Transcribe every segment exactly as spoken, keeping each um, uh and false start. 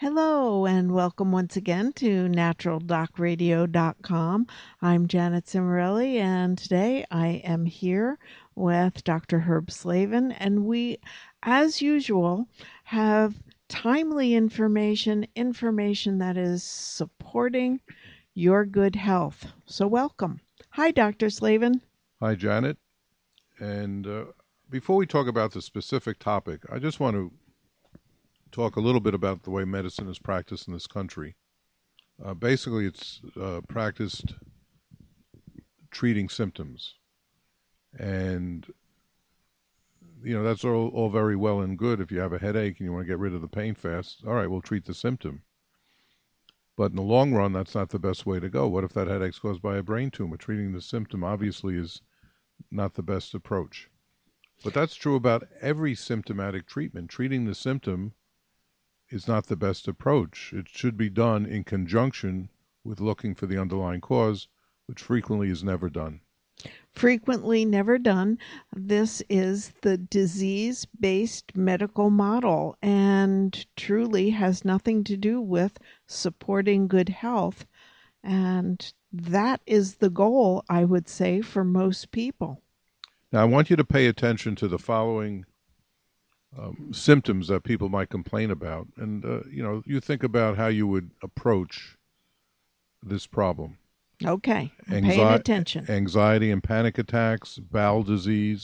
Hello and welcome once again to natural doc radio dot com. I'm Janet Cimarelli and today I am here with Doctor Herb Slavin, and we, as usual, have timely information, information that is supporting your good health. So welcome. Hi, Doctor Slavin. Hi, Janet. And uh, before we talk about the specific topic, I just want to talk a little bit about the way medicine is practiced in this country. Uh, basically, it's uh, practiced treating symptoms. And, you know, that's all, all very well and good. If you have a headache and you want to get rid of the pain fast, all right, we'll treat the symptom. But in the long run, that's not the best way to go. What if that headache's caused by a brain tumor? Treating the symptom obviously is not the best approach. But that's true about every symptomatic treatment. Treating the symptom is not the best approach. It should be done in conjunction with looking for the underlying cause, which frequently is never done. Frequently never done. This is the disease-based medical model and truly has nothing to do with supporting good health. And that is the goal, I would say, for most people. Now, I want you to pay attention to the following um, symptoms that people might complain about. And, uh, you know, you think about how you would approach this problem. Okay, I'm Anxi- paying attention. Anxiety and panic attacks, bowel disease,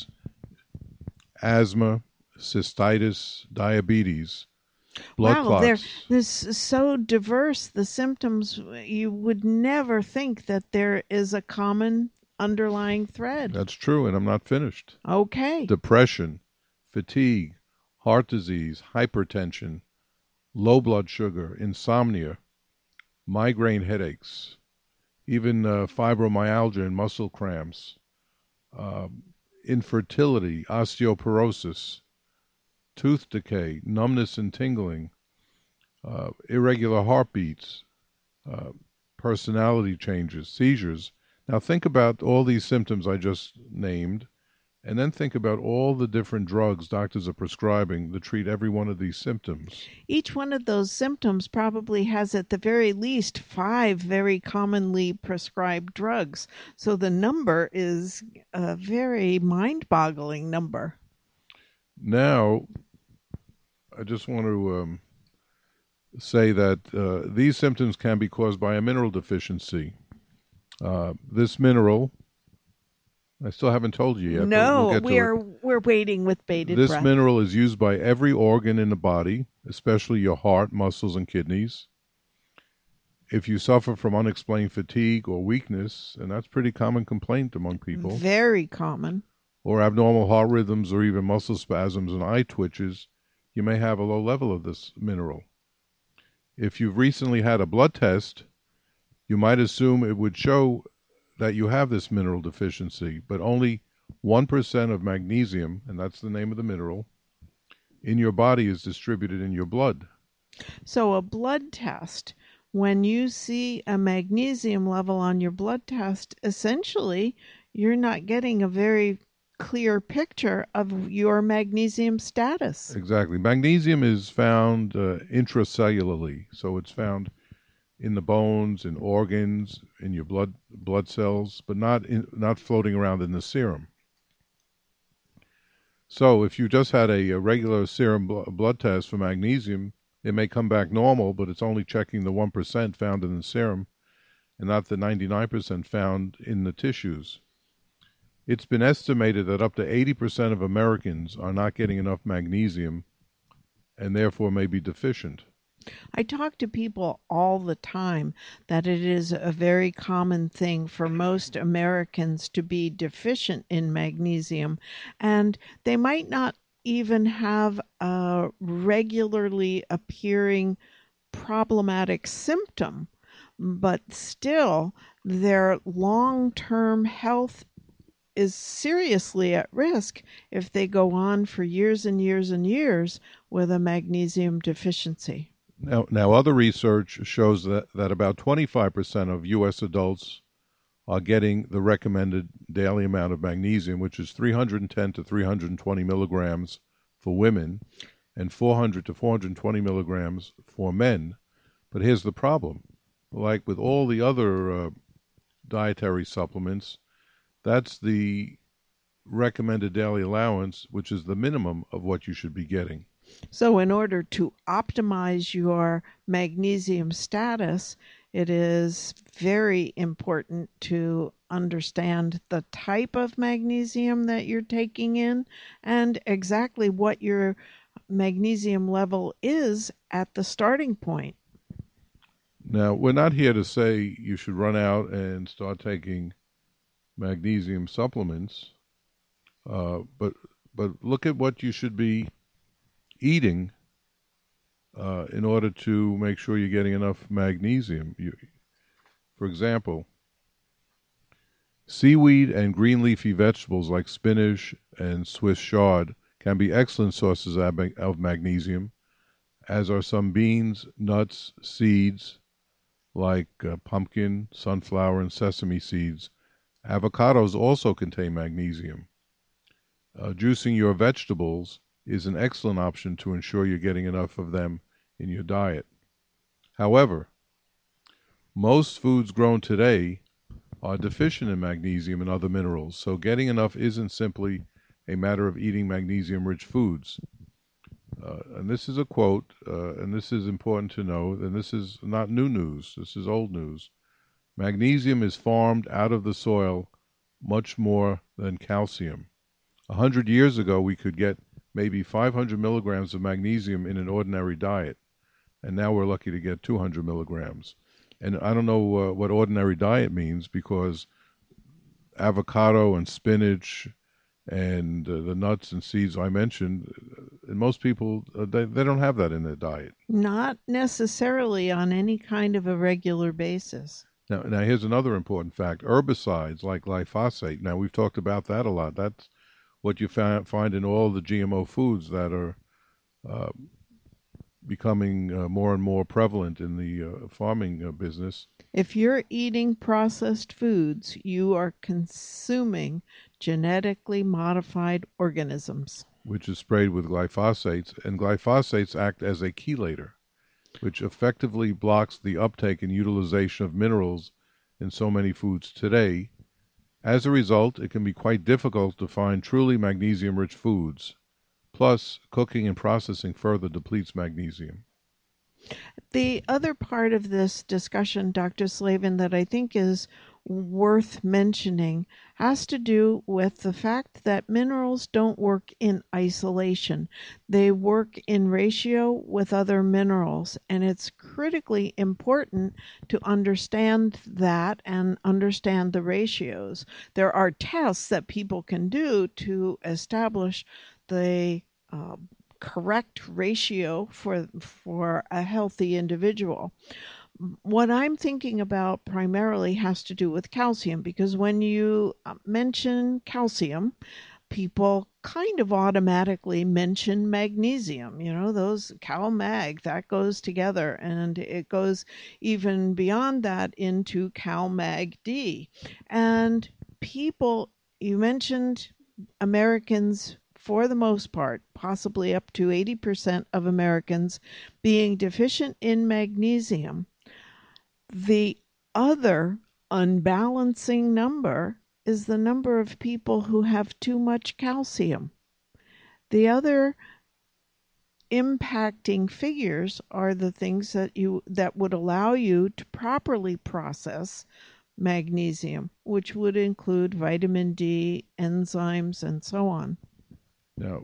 asthma, cystitis, diabetes, blood wow, clots. They're, this is so diverse, the symptoms. You would never think that there is a common underlying thread. That's true, and I'm not finished. Okay. Depression, fatigue, heart disease, hypertension, low blood sugar, insomnia, migraine headaches, even uh, fibromyalgia and muscle cramps, uh, infertility, osteoporosis, tooth decay, numbness and tingling, uh, irregular heartbeats, uh, personality changes, seizures. Now think about all these symptoms I just named, and then think about all the different drugs doctors are prescribing to treat every one of these symptoms. Each one of those symptoms probably has at the very least five very commonly prescribed drugs. So the number is a very mind-boggling number. Now, I just want to um, say that uh, these symptoms can be caused by a mineral deficiency. Uh, this mineral, I still haven't told you yet. No, we'll get to we're it. we're waiting with bated This breath. mineral is used by every organ in the body, especially your heart, muscles, and kidneys. If you suffer from unexplained fatigue or weakness, and that's a pretty common complaint among people, Very common. or abnormal heart rhythms or even muscle spasms and eye twitches, you may have a low level of this mineral. If you've recently had a blood test, you might assume it would show that you have this mineral deficiency, but only one percent of magnesium, and that's the name of the mineral, in your body is distributed in your blood. So a blood test, when you see a magnesium level on your blood test, essentially you're not getting a very clear picture of your magnesium status. Exactly. Magnesium is found uh, intracellularly, so it's found in the bones, in organs, in your blood blood cells, but not in, not floating around in the serum. So if you just had a, a regular serum bl- blood test for magnesium, it may come back normal, but it's only checking the one percent found in the serum and not the ninety-nine percent found in the tissues. It's been estimated that up to eighty percent of Americans are not getting enough magnesium and therefore may be deficient. I talk to people all the time that it is a very common thing for most Americans to be deficient in magnesium, and they might not even have a regularly appearing problematic symptom, but still their long-term health is seriously at risk if they go on for years and years and years with a magnesium deficiency. Now, now other research shows that, that about twenty-five percent of U S adults are getting the recommended daily amount of magnesium, which is three hundred ten to three hundred twenty milligrams for women and four hundred to four hundred twenty milligrams for men. But here's the problem. Like with all the other uh, dietary supplements, that's the recommended daily allowance, which is the minimum of what you should be getting. So in order to optimize your magnesium status, it is very important to understand the type of magnesium that you're taking in and exactly what your magnesium level is at the starting point. Now, we're not here to say you should run out and start taking magnesium supplements, uh, but but look at what you should be eating uh, in order to make sure you're getting enough magnesium. You, for example, seaweed and green leafy vegetables like spinach and Swiss chard can be excellent sources of magnesium, as are some beans, nuts, seeds like uh, pumpkin, sunflower, and sesame seeds. Avocados also contain magnesium. Uh, juicing your vegetables is an excellent option to ensure you're getting enough of them in your diet. However, most foods grown today are deficient in magnesium and other minerals, so getting enough isn't simply a matter of eating magnesium-rich foods. Uh, and this is a quote, uh, and this is important to know, and this is not new news, this is old news. Magnesium is farmed out of the soil much more than calcium. A hundred years ago, we could get maybe five hundred milligrams of magnesium in an ordinary diet, and now we're lucky to get two hundred milligrams. And I don't know uh, what ordinary diet means, because avocado and spinach and uh, the nuts and seeds I mentioned, uh, and most people, uh, they, they don't have that in their diet. Not necessarily on any kind of a regular basis. Now, now here's another important fact. Herbicides like glyphosate, now we've talked about that a lot. That's what you find, find in all the G M O foods that are uh, becoming uh, more and more prevalent in the uh, farming uh, business. If you're eating processed foods, you are consuming genetically modified organisms, which is sprayed with glyphosates, and glyphosates act as a chelator, which effectively blocks the uptake and utilization of minerals in so many foods today. As a result, it can be quite difficult to find truly magnesium-rich foods. Plus, cooking and processing further depletes magnesium. The other part of this discussion, Doctor Slavin, that I think is worth mentioning has to do with the fact that minerals don't work in isolation. They work in ratio with other minerals, and it's critically important to understand that and understand the ratios. There are tests that people can do to establish the uh, correct ratio for for a healthy individual. What I'm thinking about primarily has to do with calcium, because when you mention calcium, people kind of automatically mention magnesium. You know, those CalMag, that goes together, and it goes even beyond that into CalMag-D. And people, you mentioned Americans, for the most part, possibly up to eighty percent of Americans being deficient in magnesium. The other unbalancing number is the number of people who have too much calcium. The other impacting figures are the things that you that would allow you to properly process magnesium, which would include vitamin D, enzymes, and so on. Now,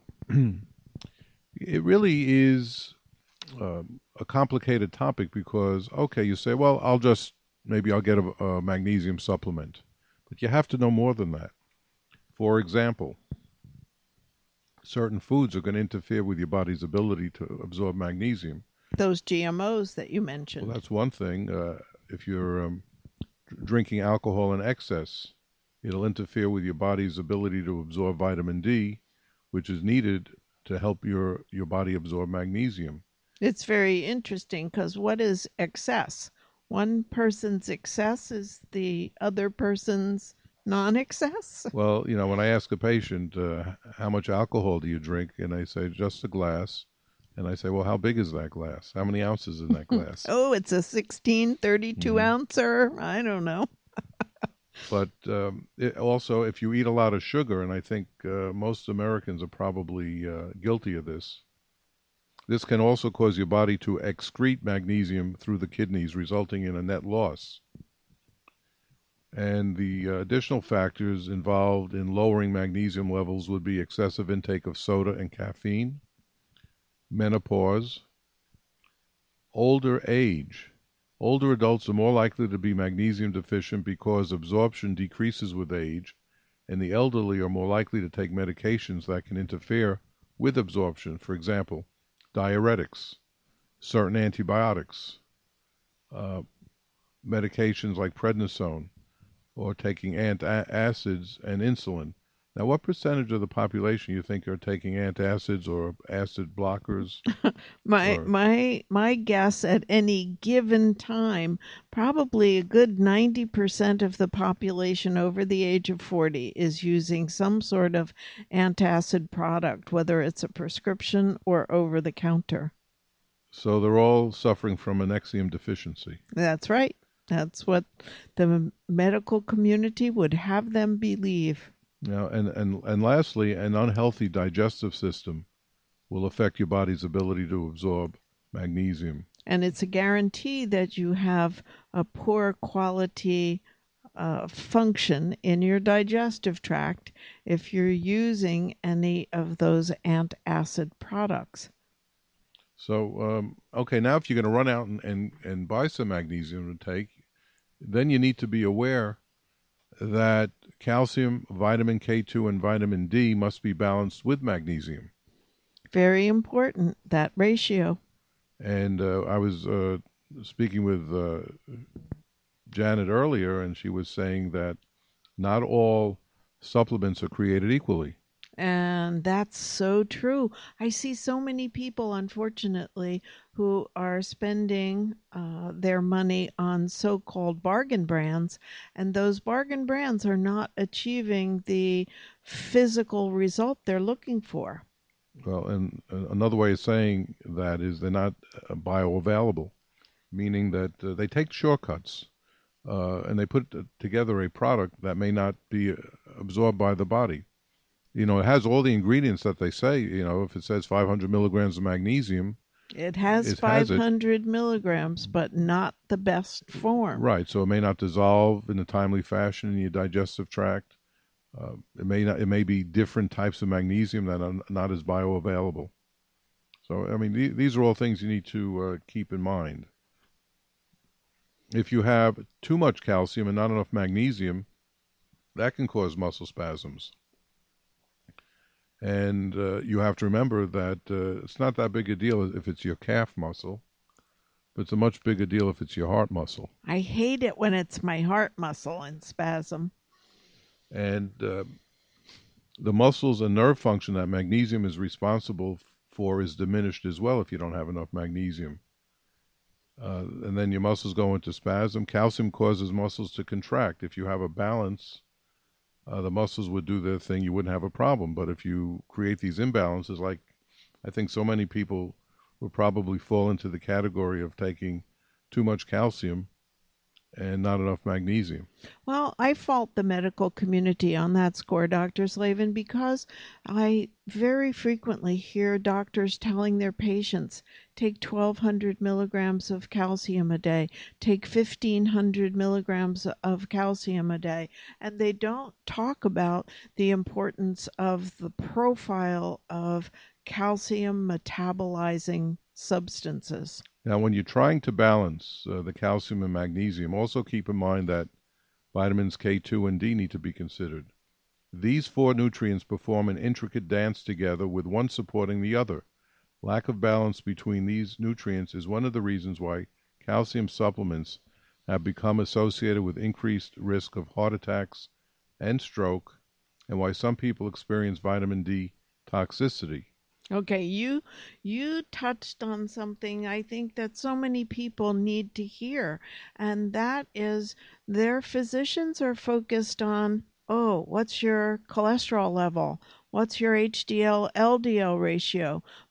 it really is um, a complicated topic, because, okay, you say, well, I'll just, maybe I'll get a, a magnesium supplement. But you have to know more than that. For example, certain foods are going to interfere with your body's ability to absorb magnesium. Those G M Os that you mentioned. Well, that's one thing. Uh, if you're um, drinking alcohol in excess, it'll interfere with your body's ability to absorb vitamin D, which is needed to help your, your body absorb magnesium. It's very interesting, because what is excess? One person's excess is the other person's non-excess? Well, you know, when I ask a patient, uh, how much alcohol do you drink? And they say, just a glass. And I say, well, how big is that glass? How many ounces in that glass? Oh, it's a sixteen thirty-two hmm ouncer. I don't know. But um, it also, if you eat a lot of sugar, and I think uh, most Americans are probably uh, guilty of this, this can also cause your body to excrete magnesium through the kidneys, resulting in a net loss. And the uh, additional factors involved in lowering magnesium levels would be excessive intake of soda and caffeine, menopause, older age. Older adults are more likely to be magnesium deficient because absorption decreases with age, and the elderly are more likely to take medications that can interfere with absorption. For example, diuretics, certain antibiotics, uh, medications like prednisone, or taking antacids and insulin. Now, what percentage of the population you think are taking antacids or acid blockers? My Or my my guess at any given time, probably a good ninety percent of the population over the age of forty is using some sort of antacid product, whether it's a prescription or over the counter. so they're all suffering from a nexium deficiency. That's right. That's what the medical community would have them believe. Now, and, and, and lastly, an unhealthy digestive system will affect your body's ability to absorb magnesium. And it's a guarantee that you have a poor quality uh, function in your digestive tract if you're using any of those antacid products. So, um, okay, now if you're going to run out and, and, and buy some magnesium to take, then you need to be aware that calcium, vitamin K two, and vitamin D must be balanced with magnesium. Very important, that ratio. And uh, I was uh, speaking with uh, Janet earlier, and she was saying that not all supplements are created equally. And that's so true. I see so many people, unfortunately, who are spending uh, their money on so called bargain brands, and those bargain brands are not achieving the physical result they're looking for. Well, and uh, another way of saying that is they're not uh, bioavailable, meaning that uh, they take shortcuts uh, and they put together a product that may not be uh, absorbed by the body. You know, it has all the ingredients that they say. You know, if it says five hundred milligrams of magnesium, It has it has it. five hundred milligrams, but not the best form. Right. So it may not dissolve in a timely fashion in your digestive tract. Uh, it may not. It may be different types of magnesium that are not as bioavailable. So, I mean, th- these are all things you need to uh, keep in mind. If you have too much calcium and not enough magnesium, that can cause muscle spasms. And uh, you have to remember that uh, it's not that big a deal if it's your calf muscle, but it's a much bigger deal if it's your heart muscle. I hate it when it's my heart muscle in spasm. And uh, the muscles and nerve function that magnesium is responsible for is diminished as well if you don't have enough magnesium. Uh, and then your muscles go into spasm. Calcium causes muscles to contract. If you have a balance, uh, the muscles would do their thing. You wouldn't have a problem. But if you create these imbalances, like I think so many people would probably fall into the category of taking too much calcium and not enough magnesium. Well, I fault the medical community on that score, Doctor Slavin, because I very frequently hear doctors telling their patients, take twelve hundred milligrams of calcium a day, take fifteen hundred milligrams of calcium a day, and they don't talk about the importance of the profile of calcium metabolizing substances. Now, when you're trying to balance uh, the calcium and magnesium, also keep in mind that vitamins K two and D need to be considered. These four nutrients perform an intricate dance together, with one supporting the other. Lack of balance between these nutrients is one of the reasons why calcium supplements have become associated with increased risk of heart attacks and stroke, and why some people experience vitamin D toxicity. Okay, you you touched on something I think that so many people need to hear, and that is their physicians are focused on, oh, what's your cholesterol level? What's your H D L L D L ratio?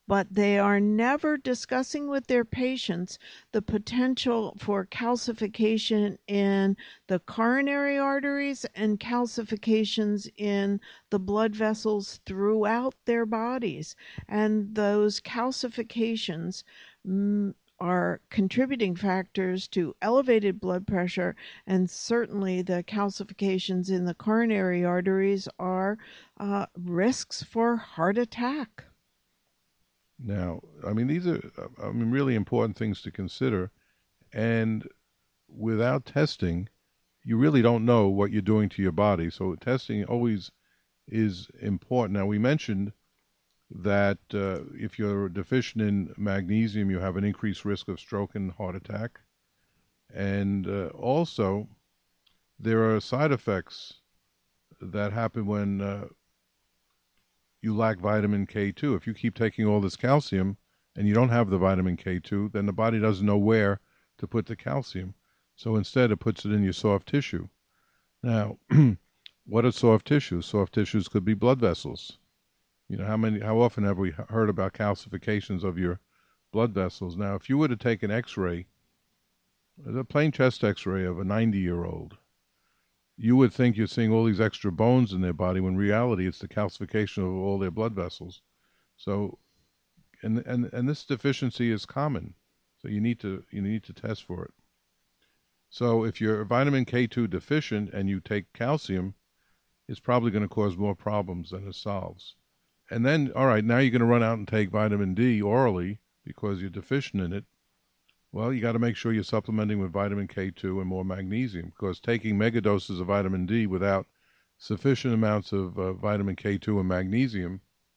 but they are never discussing with their patients the potential for calcification in the coronary arteries and calcifications in the blood vessels throughout their bodies. And those calcifications mm, are contributing factors to elevated blood pressure, and certainly the calcifications in the coronary arteries are uh, risks for heart attack. Now, I mean, these are, I mean, really important things to consider. And without testing, you really don't know what you're doing to your body. So testing always is important. Now, we mentioned that uh, if you're deficient in magnesium, you have an increased risk of stroke and heart attack. And uh, also, there are side effects that happen when uh, you lack vitamin K two. If you keep taking all this calcium and you don't have the vitamin K two, then the body doesn't know where to put the calcium. So instead, it puts it in your soft tissue. Now, what are soft tissues? Soft tissues could be blood vessels. You know, how many, how often have we heard about calcifications of your blood vessels? Now, if you were to take an X-ray, a plain chest X-ray of a ninety-year-old, you would think you're seeing all these extra bones in their body, when in reality it's the calcification of all their blood vessels. So, and and and this deficiency is common. So you need to you need to test for it. So if you're vitamin K two deficient and you take calcium, it's probably going to cause more problems than it solves. And then, all right, now you're going to run out and take vitamin D orally because you're deficient in it. Well, you got to make sure you're supplementing with vitamin K two and more magnesium, because taking megadoses of vitamin D without sufficient amounts of uh, vitamin K two and magnesium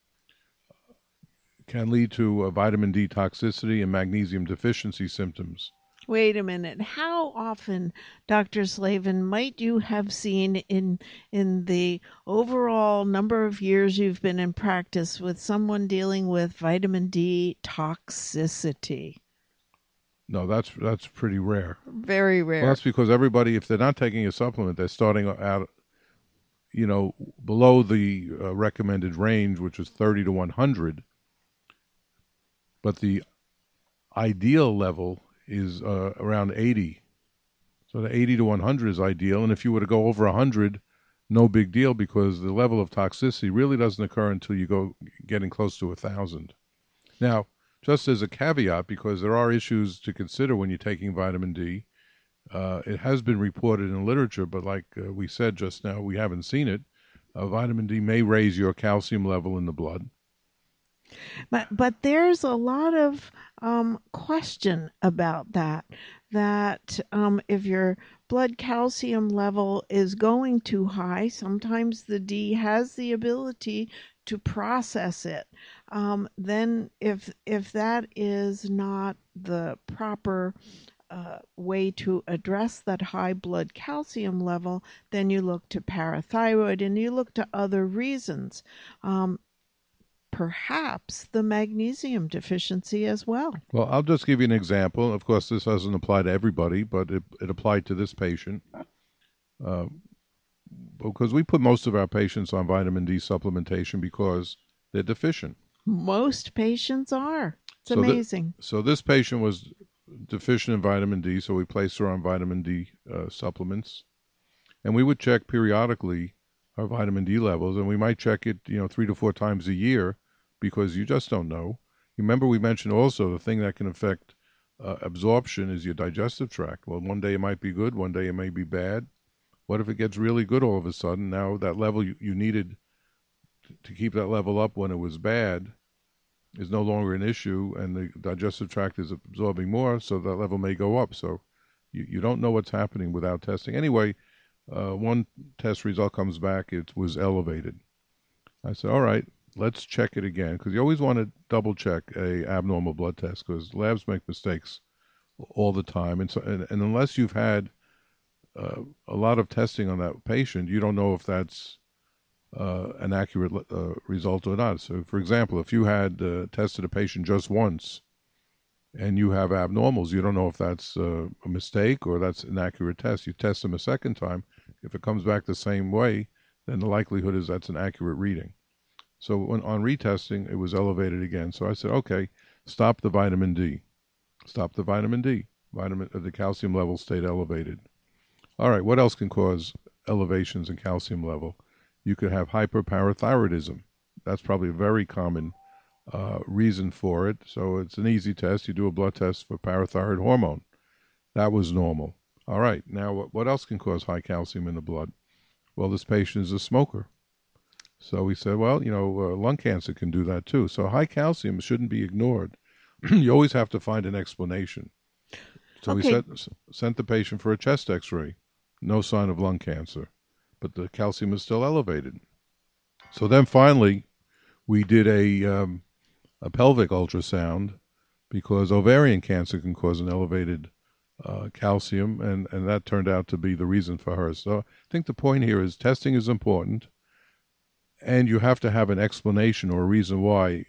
can lead to uh, vitamin D toxicity and magnesium deficiency symptoms. Wait a minute. How often, Doctor Slavin, might you have seen in in the overall number of years you've been in practice with someone dealing with vitamin D toxicity? No, that's that's pretty rare. Very rare. Well, that's because everybody, if they're not taking a supplement, they're starting out, you know, below the uh, recommended range, which is thirty to one hundred. But the ideal level is uh, around eighty. So the eighty to one hundred is ideal. And if you were to go over one hundred, no big deal, because the level of toxicity really doesn't occur until you go getting close to one thousand. Now, just as a caveat, because there are issues to consider when you're taking vitamin D, uh, it has been reported in literature, but like uh, we said just now, we haven't seen it. Uh, vitamin D may raise your calcium level in the blood. But but there's a lot of um, question about that, that um, if your blood calcium level is going too high, sometimes the D has the ability to process it. Um, then if if that is not the proper uh, way to address that high blood calcium level, then you look to parathyroid and you look to other reasons. Um, perhaps the magnesium deficiency as well. Well, I'll just give you an example. Of course, this doesn't apply to everybody, but it, it applied to this patient. Uh, because we put most of our patients on vitamin D supplementation because they're deficient. Most patients are. It's so amazing. The, so this patient was deficient in vitamin D, so we placed her on vitamin D uh, supplements. And we would check periodically our vitamin D levels, and we might check it, you know, three to four times a year, because you just don't know. You remember we mentioned also the thing that can affect uh, absorption is your digestive tract. Well, one day it might be good, one day it may be bad. What if it gets really good all of a sudden? Now that level you, you needed to keep that level up when it was bad is no longer an issue, and the digestive tract is absorbing more, so that level may go up. So you, you don't know what's happening without testing. Anyway, uh, one test result comes back, it was elevated. I said, all right, let's check it again, because you always want to double check a abnormal blood test, because labs make mistakes all the time. And, so, and, and unless you've had uh, a lot of testing on that patient, you don't know if that's uh, an accurate uh, result or not. So, for example, if you had uh, tested a patient just once and you have abnormals, you don't know if that's uh, a mistake or that's an accurate test. You test them a second time. If it comes back the same way, then the likelihood is that's an accurate reading. So when, on retesting, it was elevated again. So I said, okay, stop the vitamin D. Stop the vitamin D. Vitamin, uh, the calcium level stayed elevated. All right, what else can cause elevations in calcium level? You could have hyperparathyroidism. That's probably a very common uh, reason for it. So it's an easy test. You do a blood test for parathyroid hormone. That was normal. All right, now what, what else can cause high calcium in the blood? Well, this patient is a smoker. So we said, well, you know, uh, lung cancer can do that too. So high calcium shouldn't be ignored. You always have to find an explanation. So Okay. we sent, sent the patient for a chest x-ray. No sign of lung cancer, but the calcium is still elevated. So then finally, we did a, um, a pelvic ultrasound because ovarian cancer can cause an elevated uh, calcium, and, and that turned out to be the reason for her. So I think the point here is testing is important, and you have to have an explanation or a reason why.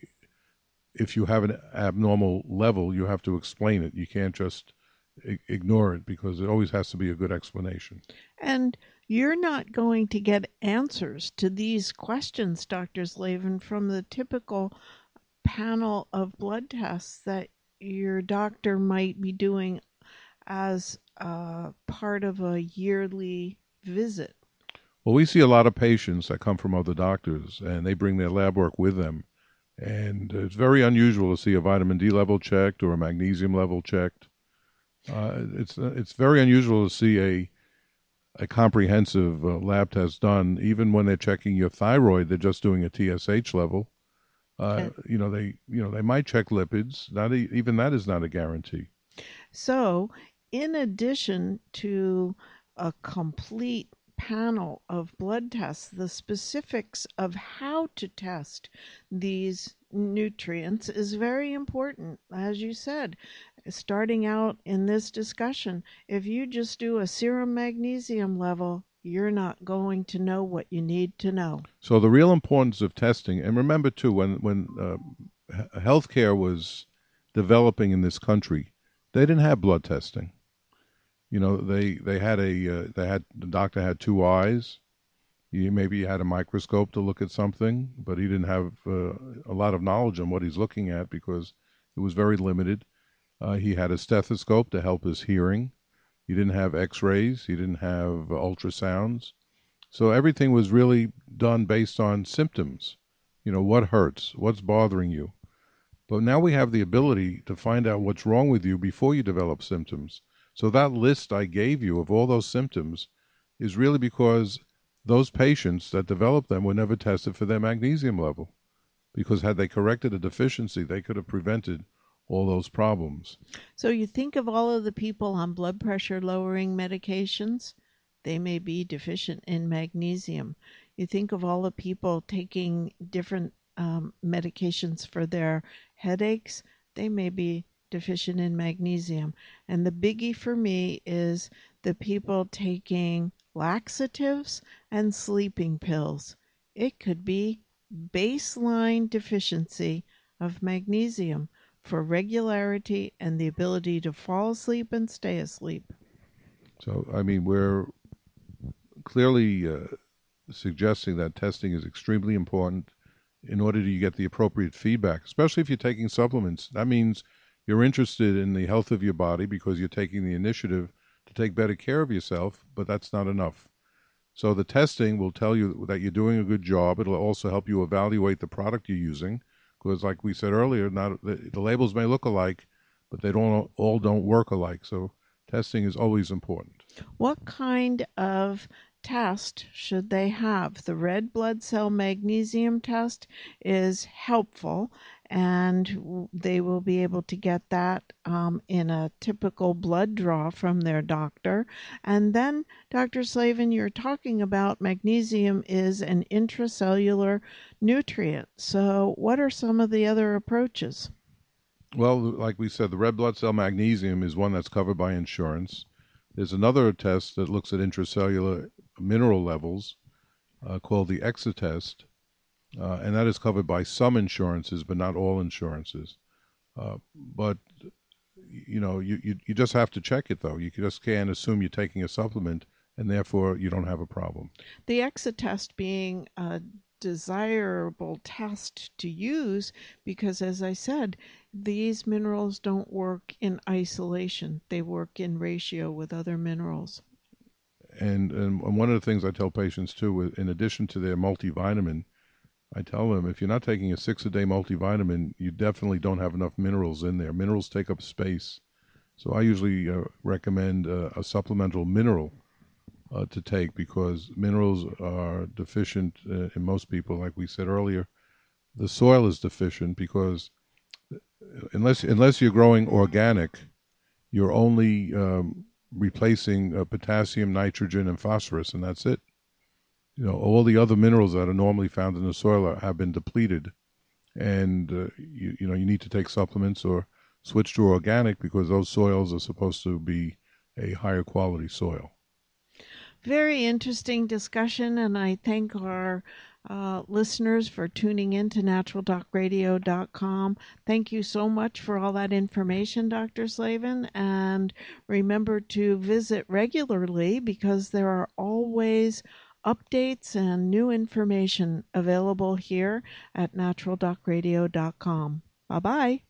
If you have an abnormal level, you have to explain it. You can't just I- ignore it because it always has to be a good explanation. And you're not going to get answers to these questions, Doctor Slavin, from the typical panel of blood tests that your doctor might be doing as uh, part of a yearly visit. Well, we see a lot of patients that come from other doctors, and they bring their lab work with them. And it's very unusual to see a vitamin D level checked or a magnesium level checked. Uh, it's it's very unusual to see a a comprehensive uh, lab test done. Even when they're checking your thyroid, they're just doing a T S H level. Uh, you know they you know they might check lipids. Not a, even that is not a guarantee. So, in addition to a complete panel of blood tests, the specifics of how to test these nutrients is very important. As you said, starting out in this discussion, if you just do a serum magnesium level, you're not going to know what you need to know. So the real importance of testing, and remember too, when when uh, healthcare was developing in this country, they didn't have blood testing. You know, they they had a uh, they had the doctor had two eyes. He maybe had a microscope to look at something, but he didn't have uh, a lot of knowledge on what he's looking at because it was very limited. Uh, he had a stethoscope to help his hearing. He didn't have X-rays. He didn't have ultrasounds. So everything was really done based on symptoms. You know, what hurts, what's bothering you. But now we have the ability to find out what's wrong with you before you develop symptoms. So that list I gave you of all those symptoms is really because those patients that developed them were never tested for their magnesium level. Because had they corrected a deficiency, they could have prevented all those problems. So you think of all of the people on blood pressure lowering medications, they may be deficient in magnesium. You think of all the people taking different um, medications for their headaches, they may be deficient in magnesium. And the biggie for me is the people taking laxatives and sleeping pills. It could be baseline deficiency of magnesium for regularity and the ability to fall asleep and stay asleep. So, I mean, we're clearly uh, suggesting that testing is extremely important in order to get the appropriate feedback, especially if you're taking supplements. That means you're interested in the health of your body because you're taking the initiative to take better care of yourself, but that's not enough. So the testing will tell you that you're doing a good job. It'll also help you evaluate the product you're using because, like we said earlier, not the, the labels may look alike, but they don't all don't work alike. So testing is always important. What kind of test should they have? The red blood cell magnesium test is helpful, and they will be able to get that um, in a typical blood draw from their doctor. And then, Doctor Slavin, you're talking about magnesium is an intracellular nutrient. So, what are some of the other approaches? Well, like we said, the red blood cell magnesium is one that's covered by insurance. There's another test that looks at intracellular mineral levels uh, called the EXA test, uh, and that is covered by some insurances, but not all insurances. Uh, but, you know, you, you, you just have to check it, though. You just can't assume you're taking a supplement, and therefore you don't have a problem. The EXA test being a desirable test to use because, as I said, these minerals don't work in isolation. They work in ratio with other minerals. And, and one of the things I tell patients too, in addition to their multivitamin, I tell them if you're not taking a six a day multivitamin, you definitely don't have enough minerals in there. Minerals take up space. So I usually uh, recommend uh, a supplemental mineral uh, to take because minerals are deficient uh, in most people. Like we said earlier, the soil is deficient because unless unless you're growing organic, you're only um, replacing uh, potassium, nitrogen, and phosphorus, and that's it. You know, all the other minerals that are normally found in the soil are, have been depleted, and uh, you, you know you need to take supplements or switch to organic because those soils are supposed to be a higher quality soil. Very interesting discussion, and I thank our uh, listeners for tuning in to natural doc radio dot com. Thank you so much for all that information, Doctor Slavin, and remember to visit regularly because there are always updates and new information available here at natural doc radio dot com. Bye-bye.